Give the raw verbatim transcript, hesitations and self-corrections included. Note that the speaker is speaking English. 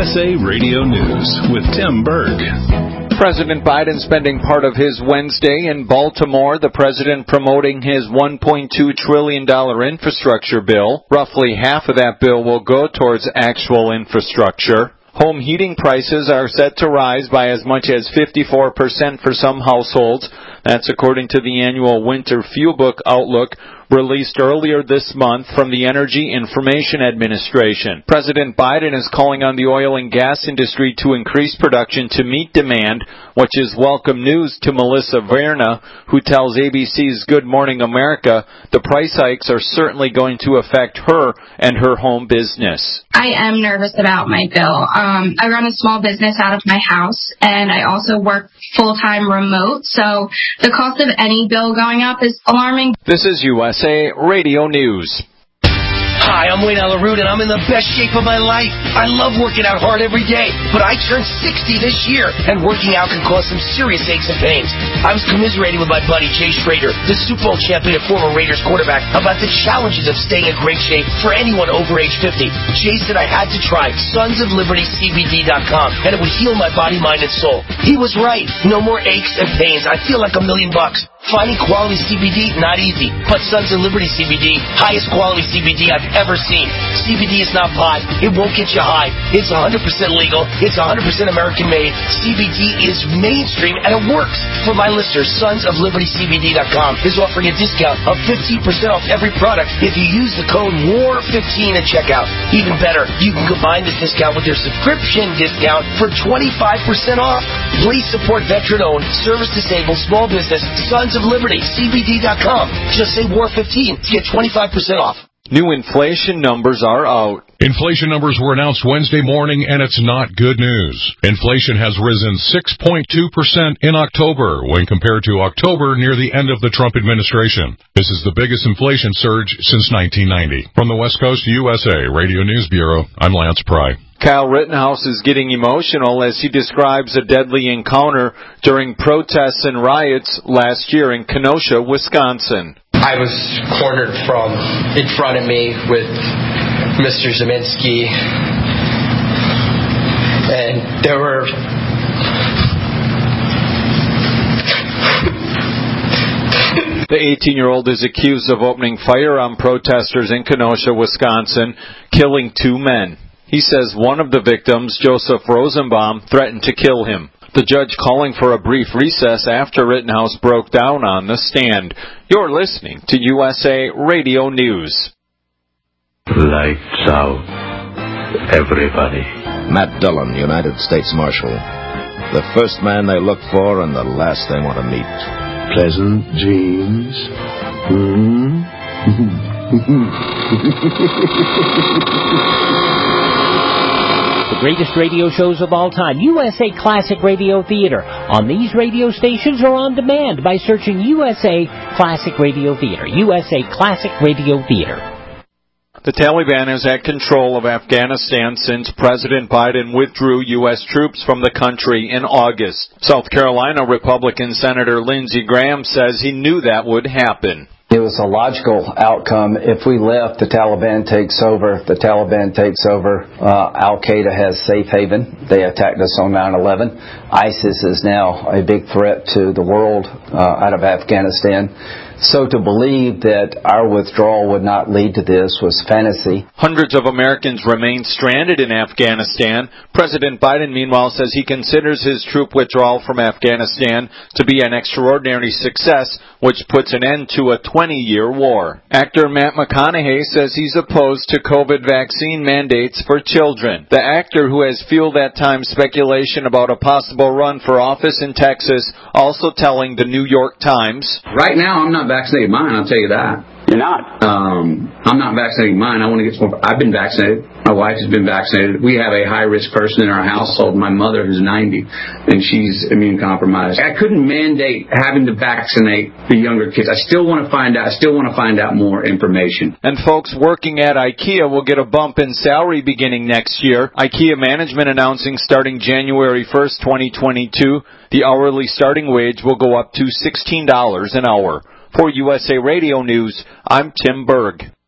S A Radio News with Tim Berg. President Biden spending part of his Wednesday in Baltimore, the president promoting his one point two trillion dollars infrastructure bill. Roughly half of that bill will go towards actual infrastructure. Home heating prices are set to rise by as much as fifty-four percent for some households. That's according to the annual Winter Fuel Book Outlook released earlier this month from the Energy Information Administration. President Biden is calling on the oil and gas industry to increase production to meet demand, which is welcome news to Melissa Verna, who tells A B C's Good Morning America the price hikes are certainly going to affect her and her home business. I am nervous about my bill. Um, I run a small business out of my house, and I also work full-time remote, so the cost of any bill going up is alarming. This is U S A Radio News. Hi, I'm Wayne Alaroot, and I'm in the best shape of my life. I love working out hard every day, but I turned sixty this year, and working out can cause some serious aches and pains. I was commiserating with my buddy Jay Schrader, the Super Bowl champion and former Raiders quarterback, about the challenges of staying in great shape for anyone over age fifty. Jay said I had to try Sons of Liberty C B D dot com, and it would heal my body, mind, and soul. He was right. No more aches and pains. I feel like a million bucks. Finding quality C B D, not easy. But Sons of Liberty C B D, highest quality C B D I've ever seen. C B D is not pot. It won't get you high. It's one hundred percent legal. It's one hundred percent American-made. C B D is mainstream, and it works. For my listeners, Sons of Liberty C B D dot com is offering a discount of fifteen percent off every product if you use the code W A R fifteen at checkout. Even better, you can combine this discount with their subscription discount for twenty-five percent off. Please support veteran-owned, service-disabled, small business, Sons of Liberty C B D dot com. Just say W A R fifteen to get twenty-five percent off. New inflation numbers are out. Inflation numbers were announced Wednesday morning, and it's not good news. Inflation has risen six point two percent in October when compared to October near the end of the Trump administration. This is the biggest inflation surge since nineteen ninety. From the West Coast U S A Radio News Bureau, I'm Lance Pry. Kyle Rittenhouse is getting emotional as he describes a deadly encounter during protests and riots last year in Kenosha, Wisconsin. I was cornered from in front of me with Mister Zeminski, and there were The eighteen-year-old is accused of opening fire on protesters in Kenosha, Wisconsin, killing two men. He says one of the victims, Joseph Rosenbaum, threatened to kill him. The judge calling for a brief recess after Rittenhouse broke down on the stand. You're listening to U S A Radio News. Lights out, everybody. Matt Dillon, United States Marshal. The first man they look for and the last they want to meet. Pleasant dreams. Hmm? The greatest radio shows of all time, U S A Classic Radio Theater, on these radio stations or on demand by searching U S A Classic Radio Theater. U S A Classic Radio Theater. The Taliban is at control of Afghanistan since President Biden withdrew U S troops from the country in August. South Carolina Republican Senator Lindsey Graham says he knew that would happen. It was a logical outcome. If we left, the Taliban takes over. If the Taliban takes over, uh, Al-Qaeda has safe haven. They attacked us on nine eleven. ISIS is now a big threat to the world uh, out of Afghanistan. So to believe that our withdrawal would not lead to this was fantasy. Hundreds of Americans remain stranded in Afghanistan. President Biden, meanwhile, says he considers his troop withdrawal from Afghanistan to be an extraordinary success, which puts an end to a twenty-year war. Actor Matt McConaughey says he's opposed to COVID vaccine mandates for children. The actor, who has fueled at times speculation about a possible run for office in Texas, also telling the New York Times, "Right now, I'm not vaccinated mine, I'll tell you that. You're not? Um, I'm not vaccinating mine. I want to get some. I've been vaccinated. My wife has been vaccinated. We have a high-risk person in our household, my mother, who's ninety, and she's immune-compromised. I couldn't mandate having to vaccinate the younger kids. I still want to find out. I still want to find out more information." And folks working at IKEA will get a bump in salary beginning next year. IKEA management announcing starting January first, twenty twenty-two, the hourly starting wage will go up to sixteen dollars an hour. For U S A Radio News, I'm Tim Berg.